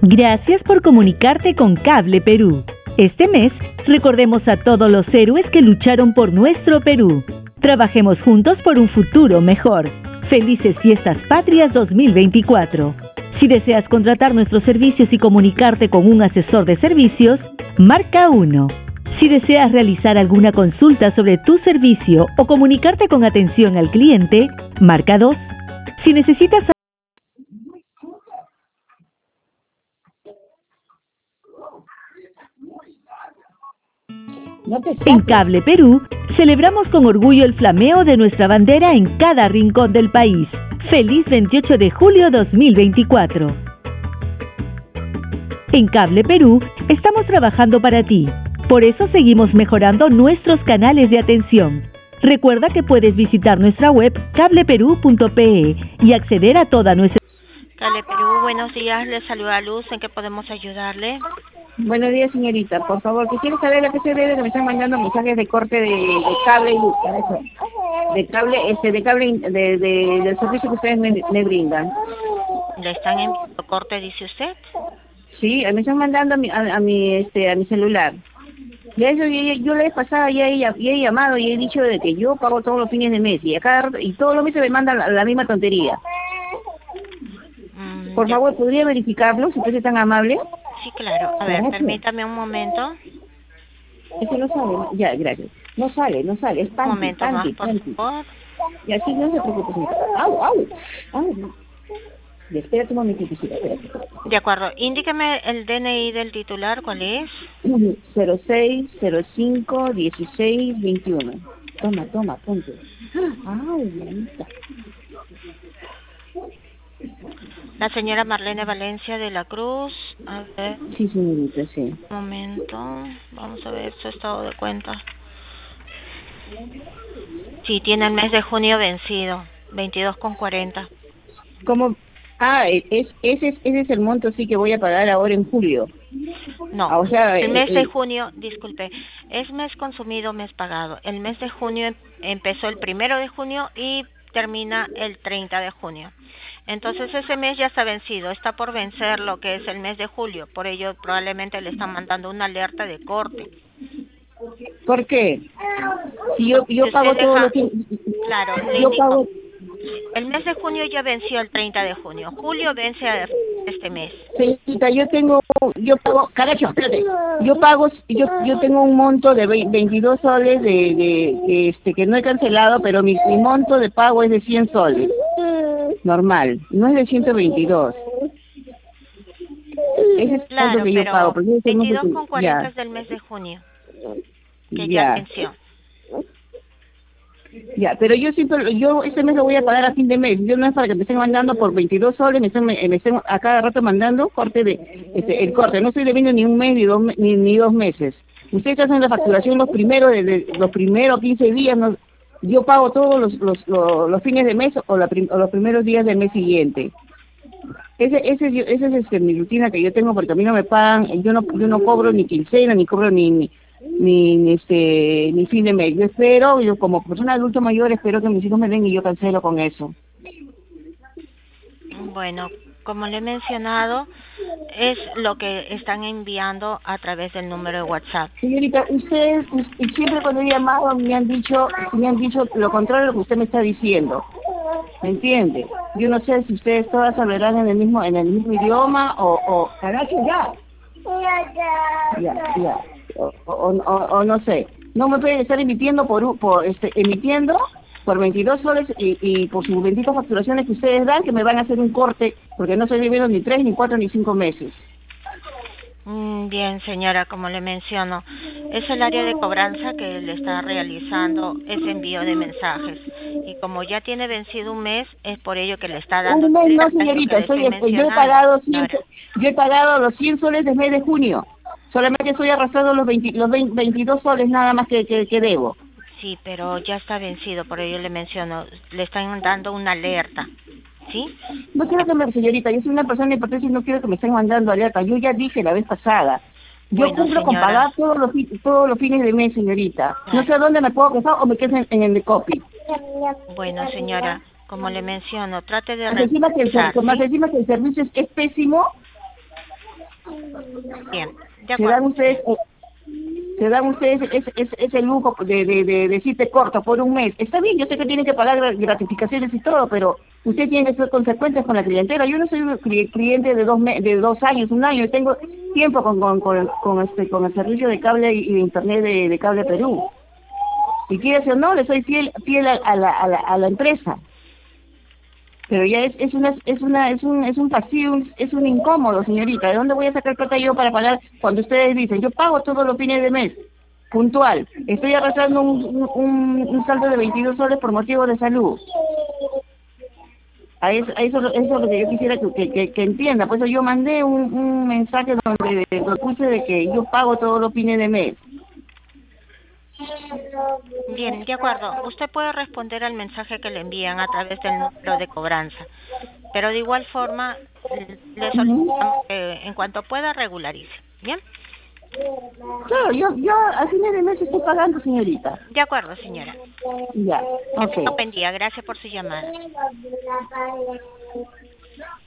Gracias por comunicarte con Cable Perú. Este mes, recordemos a todos los héroes que lucharon por nuestro Perú. Trabajemos juntos por un futuro mejor. Felices Fiestas Patrias 2024. Si deseas contratar nuestros servicios y comunicarte con un asesor de servicios, marca 1. Si deseas realizar alguna consulta sobre tu servicio o comunicarte con atención al cliente, marca 2. Si necesitas en Cable Perú, celebramos con orgullo el flameo de nuestra bandera en cada rincón del país. ¡Feliz 28 de julio 2024! En Cable Perú, estamos trabajando para ti. Por eso seguimos mejorando nuestros canales de atención. Recuerda que puedes visitar nuestra web cableperú.pe y acceder a toda nuestra... Cable Perú, buenos días, les saluda Luz, ¿en qué podemos ayudarle? Buenos días, señorita. Por favor, quisiera saber a qué se debe que me están mandando mensajes de corte de cable y luz, para eso. De cable, del servicio que ustedes me brindan. ¿Le están enviando corte, dice usted? Sí, me están mandando a mi celular. Y eso yo la vez pasada ya he llamado y he dicho de que yo pago todos los fines de mes y todos los meses me mandan la misma tontería. Por favor, ¿podría verificarlo, si usted es tan amable? Sí, claro. A ver, permítame un momento. Eso no sale. Ya, gracias. No sale. Es panty, Un momento más, por favor. Y así no se preocupe, señorita. ¡Au! Ya, espérate un momentito, espérate. De acuerdo. Indíqueme el DNI del titular, ¿cuál es? 06051621. Toma, ponte. ¡Ay, mamita! La señora Marlene Valencia de la Cruz. A ver. Sí, señorita, sí. Un momento. Vamos a ver su estado de cuenta. Sí, tiene el mes de junio vencido. 22,40. ¿Cómo? Ese es el monto sí que voy a pagar ahora en julio. No, o sea, el mes de junio, disculpe, es mes consumido, mes pagado. El mes de junio empezó el 1 de junio y termina el 30 de junio. Entonces ese mes ya está vencido, está por vencer lo que es el mes de julio. Por ello probablemente le están mandando una alerta de corte. ¿Por qué? Si yo pago todo lo que... Claro, yo pago... El mes de junio ya venció el 30 de junio. Julio vence este mes. Señorita, yo pago, caracho, espérate. Yo tengo un monto de 22 soles que no he cancelado, pero mi monto de pago es de 100 soles. Normal, no es de 122. Ese es el monto que yo pago. 22,40 es del mes de junio, que ya venció. Ya, pero yo este mes lo voy a pagar a fin de mes. Yo no es para que me estén mandando por 22 soles, me estén a cada rato mandando corte el corte. No estoy debiendo ni un mes ni 2 meses. Ustedes hacen la facturación los primeros 15 días. No, yo pago todos los fines de mes o los primeros días del mes siguiente. Esa es mi rutina que yo tengo, porque a mí no me pagan. Yo no cobro ni quincena, ni cobro ni fin de mes. Yo como persona adulta mayor espero que mis hijos me den y yo cancelo con eso. Bueno, como le he mencionado, es lo que están enviando a través del número de WhatsApp. Señorita, ustedes siempre cuando he llamado me han dicho lo contrario de lo que usted me está diciendo. ¿Me entiende? Yo no sé si ustedes todas hablarán en el mismo idioma o carajo, ya. O no sé, no me pueden estar emitiendo emitiendo por 22 soles y por sus benditas facturaciones que ustedes dan, que me van a hacer un corte, porque no estoy viviendo ni 3, ni 4, ni 5 meses. Bien, señora, como le menciono, es el área de cobranza que le está realizando ese envío de mensajes. Y como ya tiene vencido un mes, es por ello que le está dando... Un mes no, señorita, yo he pagado los 100 soles del mes de junio. Solamente estoy arrastrando los 22 soles nada más que debo. Sí, pero ya está vencido, por ello le menciono, le están dando una alerta, ¿sí? No quiero señorita, yo soy una persona importante y no quiero que me estén mandando alerta. Yo ya dije la vez pasada. Yo cumplo con pagar todos los fines de mes, señorita. No sé a dónde me puedo quejar o me quedo en el copy. Bueno, señora, como le menciono, trate de más encima que el servicio es pésimo. Bien, de Se dan acuerdo. ustedes, ese lujo de decirte corto por un mes. Está bien, yo sé que tienen que pagar gratificaciones y todo, pero usted tiene que ser consecuentes con la clientela. Yo no soy un cliente de 2 años, un año. Yo tengo tiempo con el servicio de cable y de internet de Cable Perú. Si quieres o no, le soy fiel a la empresa. Pero ya es un pasivo, es un incómodo, señorita. ¿De dónde voy a sacar plata yo para pagar cuando ustedes dicen, yo pago todos los fines de mes, puntual? Estoy arrastrando un saldo de 22 soles por motivo de salud. Eso es lo que yo quisiera que entienda. Por eso yo mandé un mensaje donde propuse de que yo pago todos los fines de mes. Bien, de acuerdo. Usted puede responder al mensaje que le envían a través del número de cobranza, pero de igual forma le Ujú. solicitamos que en cuanto pueda regularice. Bien, Claro, yo a fines de mes estoy pagando, señorita. de acuerdo, señora. Ya, Que tenga ok. buen día. Gracias por su llamada.